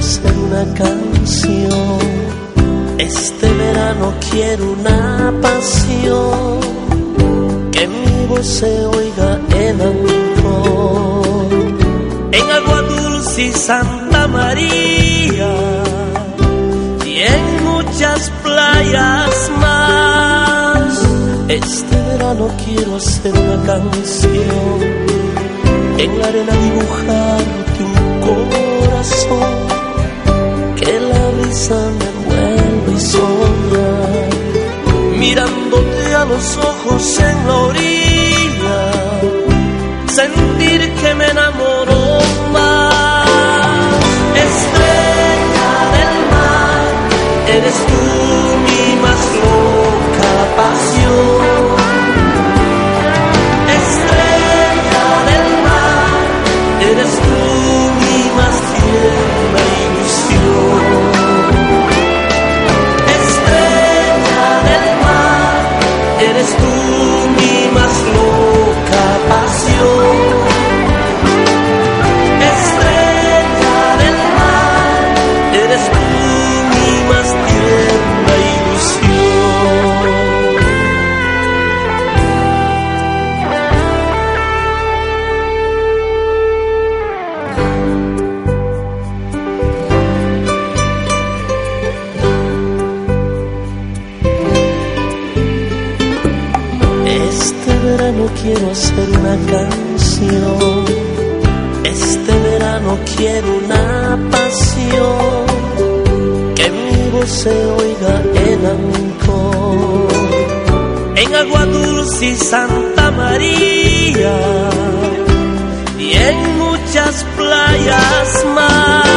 hacer una canción. Este verano quiero una pasión, que mi voz se oiga en Ancón, en Agua Dulce y Santa María, y en muchas playas más. Este verano quiero hacer una canción, en la arena dibujarte un corazón, que la brisa me envuelva y soñar, mirándote a los ojos en la orilla, sentir que me enamoro más. Estrella del mar, eres tú mi más loca pasión. Estrella del mar, eres tú mi más tierna ilusión. Estrella del mar, eres tú mi más loca pasión. Estrella del mar, eres tú mi más tierna ilusión. Este verano quiero hacer una canción, este verano quiero una pasión, que mi voz se oiga en Ancón, en Agua Dulce y Santa María, y en muchas playas más.